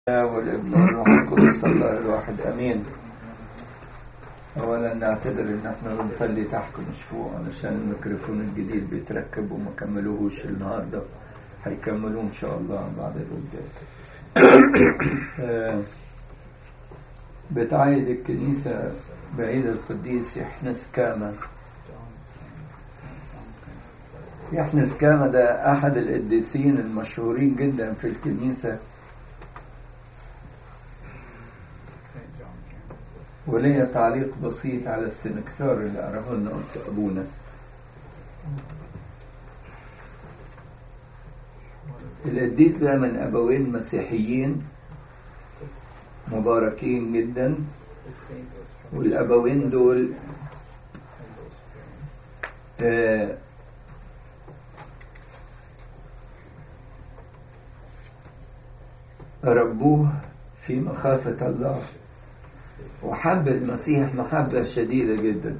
والابن والروح القدس الله الواحد امين. اولا نعتذر ان احنا بنصلي تحت مشفوع علشان الميكروفون الجديد بيتركب وما كملوهوش النهارده، هيكملوه ان شاء الله بعد القداس. بتعيد الكنيسه بعيد القديس يحنس كاما. يحنس كاما ده احد القديسين المشهورين جدا في الكنيسه، وليا تعليق بسيط على السنكسار اللي قراه لنا أبونا. القديس ده من أبوين مسيحيين مباركين جدا، والأبوين دول ربوه في مخافة الله، وحب المسيح محبة شديدة جدا،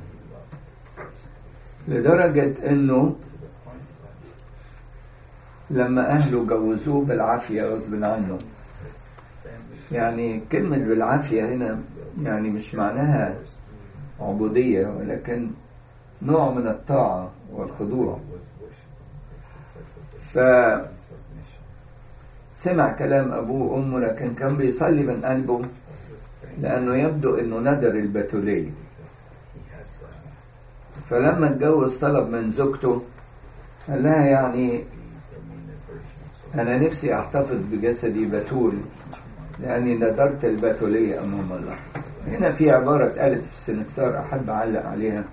لدرجة انه لما اهله جوزوه بالعافية غصب عنه. يعني كلمة بالعافية هنا يعني مش معناها عبودية، ولكن نوع من الطاعة والخضوع. فسمع كلام ابوه وامه، لكن كان بيصلي من قلبه، لأنه يبدو أنه ندر البتولية. فلما اتجوز طلب من زوجته، قال لها يعني أنا نفسي أحتفظ بجسدي بتول، لأني ندرت البتولية أمام الله. هنا في عبارة قالت في السنكسار أحب أعلق عليها،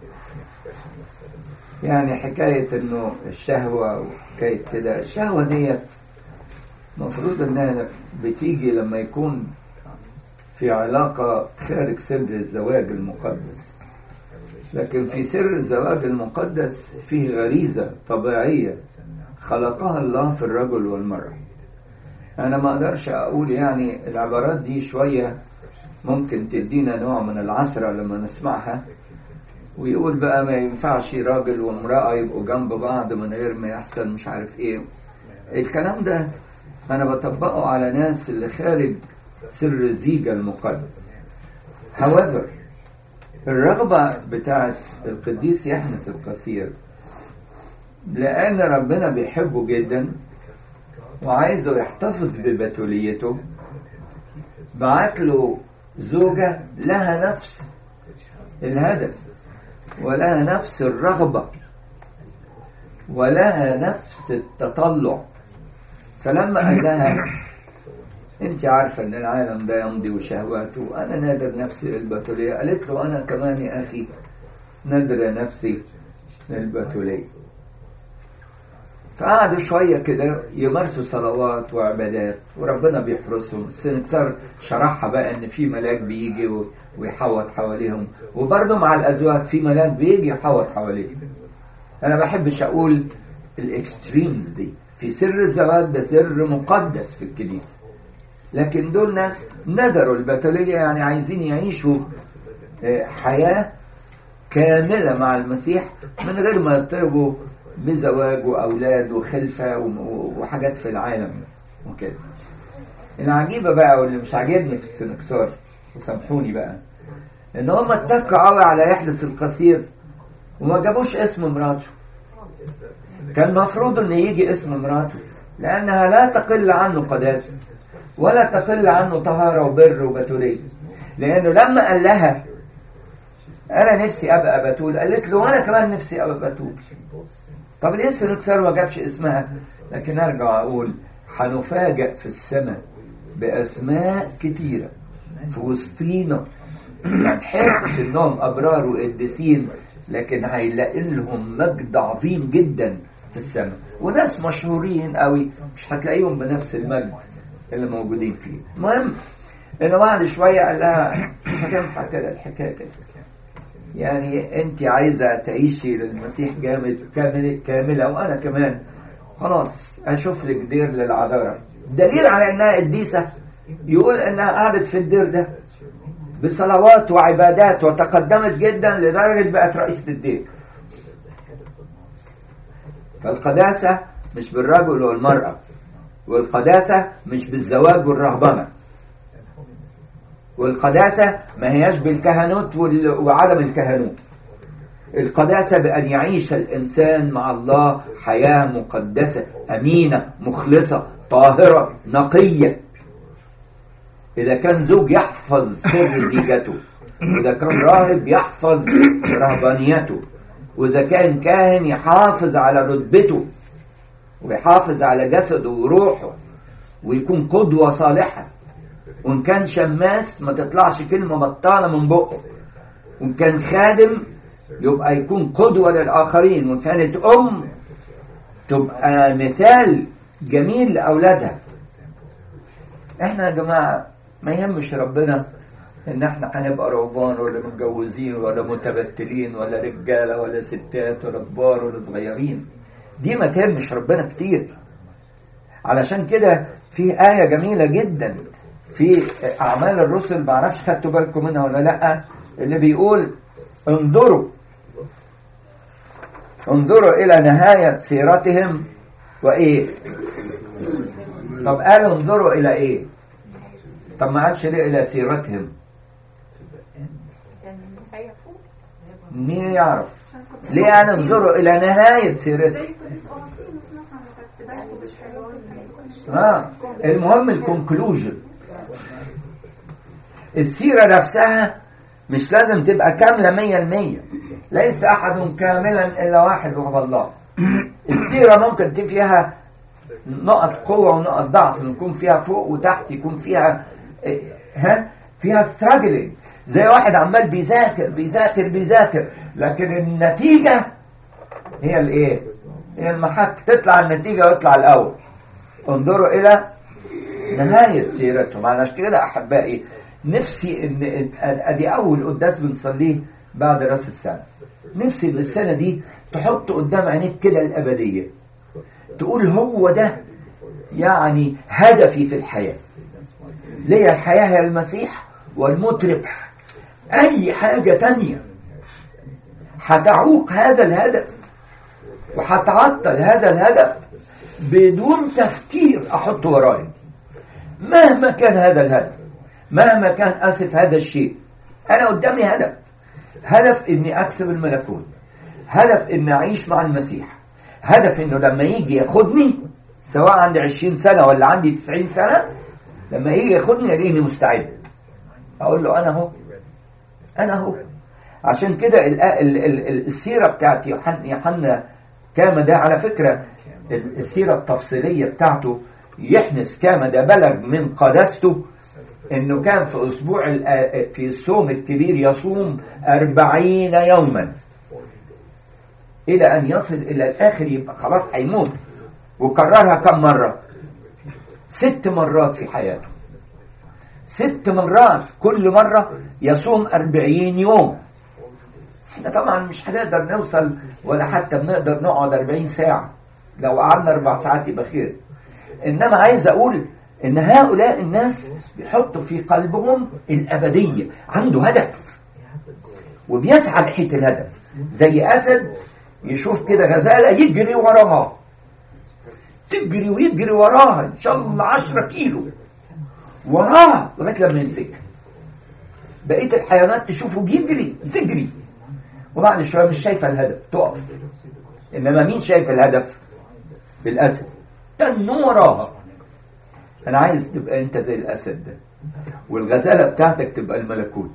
يعني حكاية أنه الشهوة وحكاية كده. الشهوة دي مفروض أنها بتيجي لما يكون في علاقة خارج سر الزواج المقدس، لكن في سر الزواج المقدس فيه غريزة طبيعية خلقها الله في الرجل والمرأة. أنا ما أقدرش أقول يعني العبارات دي شوية ممكن تدينا نوع من العثرة لما نسمعها، ويقول بقى ما ينفعش راجل وامرأة يبقوا جنب بعض من غير ما يحصل مش عارف إيه. الكلام ده أنا بطبقه على ناس اللي خارج سر الزيجة المقدس. however الرغبة بتاعت القديس يحنس القصير، لأن ربنا بيحبه جدا وعايزه يحتفظ ببتوليته، بعت له زوجة لها نفس الهدف ولها نفس الرغبة ولها نفس التطلع. فلما قال لها انت عارفة ان العالم ده يمضي وشهواته، وانا نادر نفسي للبتولية، قالت له انا كمان يا اخي نادر نفسي للبتولية. فقعدوا شوية كده يمارسوا صلوات وعبادات وربنا بيحرسهم. السنكسار شرحها بقى ان في ملاك بيجي ويحوط حواليهم، وبرضه مع الازواج في ملاك بيجي يحوط حواليهم. انا بحبش اقول الاكستريمز دي في سر الزواج، ده سر مقدس في الكنيسة، لكن دول ناس ندروا البتولية، يعني عايزين يعيشوا حياة كاملة مع المسيح من غير ما يطلبوا بزواج وأولاد وخلفة وحاجات في العالم وكده. العجيبة بقى واللي مش عاجبني في السنكسار، وسامحوني بقى، ان هم اتكوا قوي على يحنس القصير وما جابوش اسم مراته. كان مفروض ان يجي اسم مراته، لأنها لا تقل عنه قداسة ولا تقل عنه طهارة وبر وبتولية. لأنه لما قال لها أنا نفسي أبقى بتول، قالت له وأنا كمان نفسي أبقى بتول. طب ليه السنكسار ما جابش اسمها؟ لكن أرجع أقول هنفاجأ في السماء بأسماء كتيرة في وسطينا ما نحسش إنهم أبرار وقديسين، لكن هيلاقي لهم مجد عظيم جدا في السماء، وناس مشهورين قوي مش هتلاقيهم بنفس المجد اللي موجودين فيه. المهم انه بعد شوية قال لها مش هتنفع كده الحكاية كده، يعني انت عايزة تعيشي للمسيح جامد كاملة، وانا كمان خلاص اشوف لك دير للعذارى. دليل على انها قديسة يقول انها قعدت في الدير ده بصلوات وعبادات وتقدمت جدا لدرجة بقت رئيسة الدير. فالقداسة مش بالرجل والمرأة، والقداسة مش بالزواج والرهبنة، والقداسة ما هياش بالكهنوت وعدم الكهنوت. القداسة بأن يعيش الإنسان مع الله حياة مقدسة أمينة مخلصة طاهرة نقية. إذا كان زوج يحفظ سر زيجته، وإذا كان راهب يحفظ رهبانيته، وإذا كان كاهن يحافظ على رتبته ويحافظ على جسده وروحه ويكون قدوة صالحة. وإن كان شماس ما تطلعش كلمة بطالة من بقه. وإن كان خادم يبقى يكون قدوة للآخرين. وإن كانت تبقى مثال جميل لأولادها. احنا يا جماعة ما يهمش ربنا ان احنا هنبقى رهبان ولا متجوزين ولا متبتلين ولا رجالة ولا ستات ولا كبار ولا صغيرين. دي ما تهمش ربنا كتير. علشان كده في آية جميلة جدا في أعمال الرسل، ما اعرفش خدتوا بالكم منها ولا لأ، اللي بيقول انظروا إلى نهاية سيرتهم وإيه. طب قالوا انظروا إلى إيه؟ طب ما قالش ليه إلى سيرتهم؟ مين يعرف ليه قالوا انظروا إلى نهاية سيرتهم؟ المهم الكونكلوجن. السيرة نفسها مش لازم تبقى كاملة 100%. ليس أحد كاملا إلا واحد وهو الله. السيرة ممكن تبقى فيها نقط قوة ونقط ضعف، يكون فيها فوق وتحت، يكون فيها فيها ستراجلينج، زي واحد عمال بيذاكر لكن النتيجة هي الايه؟ هي المحك. تطلع النتيجة ويطلع الأول. انظروا إلى نهاية سيرتهم. على كده أحبائي نفسي إن أدي أول قداس بنصليه بعد رأس السنة. نفسي السنة دي تحط قدام عينيك كده الأبدية، تقول هو ده يعني هدفي في الحياة. ليه الحياة هي المسيح والموت ربح. أي حاجة تانية هتعوق هذا الهدف وهتعطل هذا الهدف بدون تفكير أحطه وراي. مهما كان هذا الهدف، مهما كان أسف هذا الشيء، أنا قدامي هدف إني أكسب الملكوت، هدف إني أعيش مع المسيح، هدف إنه لما يجي ياخدني سواء عندي 20 سنة ولا عندي 90 سنة، لما يجي ياخدني يلاقيني مستعد. أقول له أنا هو. عشان كده السيرة بتاعت يوحنا كاما ده، على فكرة السيرة التفصيلية بتاعته يحنس كاما ده بلغ من قداسته إنه كان في أسبوع في الصوم الكبير يصوم 40 يوما إلى أن يصل إلى الآخر، يبقى خلاص هيموت. وكررها كم مرة؟ 6 مرات في حياته. 6 مرات، كل مرة يصوم 40 يوم. احنا طبعا مش هنقدر نوصل ولا حتى بنقدر نقعد 40 ساعة. لو قعدنا 4 ساعات يبقى خير. إنما عايز أقول إن هؤلاء الناس بيحطوا في قلبهم الأبدية، عنده هدف وبيسعى ناحية الهدف. زي أسد يشوف كده غزالة يجري وراها، تجري ويجري وراها إن شاء الله 10 كيلو وراها لغاية لما يمسكها. بقية الحيوانات تشوفه بيجري تجري، وبعد شوية مش شايفة الهدف تقف. إنما مين شايف الهدف؟ بالأسد تنو وراها. أنا عايز تبقى أنت زي الأسد ده، والغزالة بتاعتك تبقى الملكوت،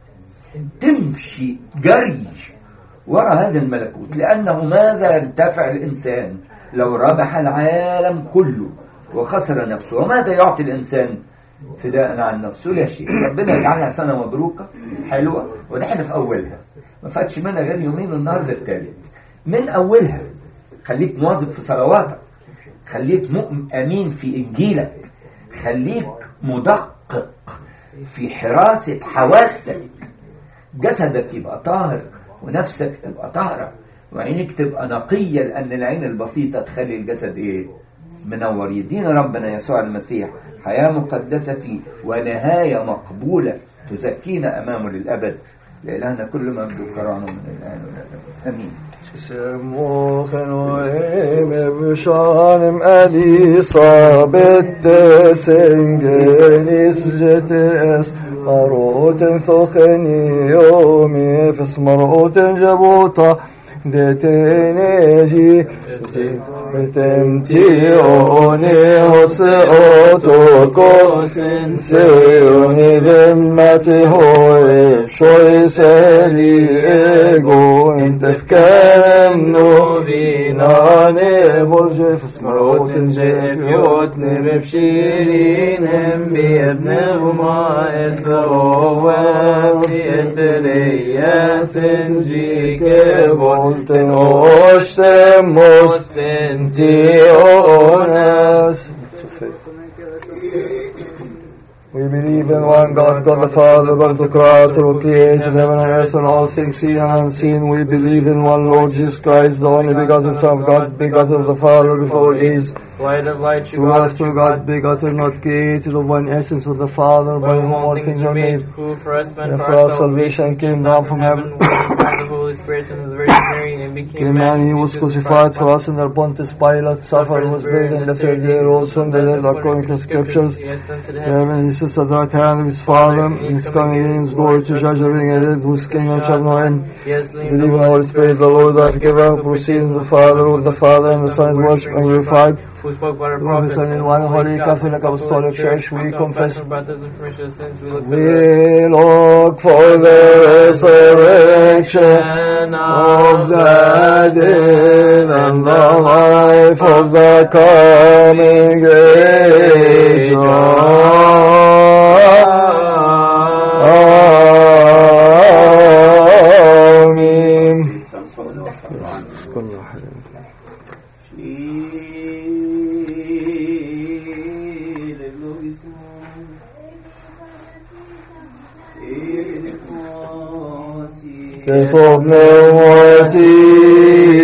تمشي جري وراء هذا الملكوت. لأنه ماذا ينتفع الإنسان لو ربح العالم كله وخسر نفسه؟ وماذا يعطي الإنسان فداء عن نفسه؟ لا شيء. ربنا يجعلها سنة مبروكة حلوة، وده احنا في أولها، ما فاتش منها غير يومين والنهارده الثالث. من أولها خليك مواظب في صلواتك، خليك أمين في إنجيلك، خليك مدقق في حراسة حواسك. جسدك يبقى طاهر، ونفسك تبقى طاهرة، وعينك تبقى نقية، لأن العين البسيطة تخلي الجسد منور. يدينا ربنا يسوع المسيح حياة مقدسة فيه ونهاية مقبولة تزكينا أمامه للأبد. لإلهنا كل مجد وكرامة من الآن والأبد. آمين. سموخن وإيم بشانم أليصا بالتسنجنيس جتس مروت ثخني يومي فس مروت جبوطة دتنجي تمتيوني وسعوتكم سيوني ذمتي هوي شوي سالي ايقو انت فكانو فيناني برجي فسمروت جيف يوتني ببشيرين هم بيبن وما اثروان بيتلي سنجيك بولتن وشتم مستن Dionas. We believe in one God, God the Father, God the Creator, who created heaven and earth and all things seen and unseen. We believe in one Lord Jesus Christ, the only begotten Son of God, begotten of the Father before He is. Light of light, true God, begotten, not created, of one essence with the Father, by whom all things are made. Who for us, and for our salvation came down from heaven. The Holy Spirit and the Virgin Mary, and became man. He was crucified for us under Pontius Pilate, suffered, was buried, and the third day rose from the dead, according to Scriptures. Heaven, He sits at the right hand of His Father. He is coming in His glory to judge the living and dead, whose kingdom shall know Him. Believe in the Holy Spirit, the Lord, our giver, who proceeds from the Father, with the Father and the Son is worshipped and glorified. Who spoke by the prophets, and in one holy Catholic Apostolic Church we confess. We look for the resurrection of the dead and the life of the coming age. كتب نواتي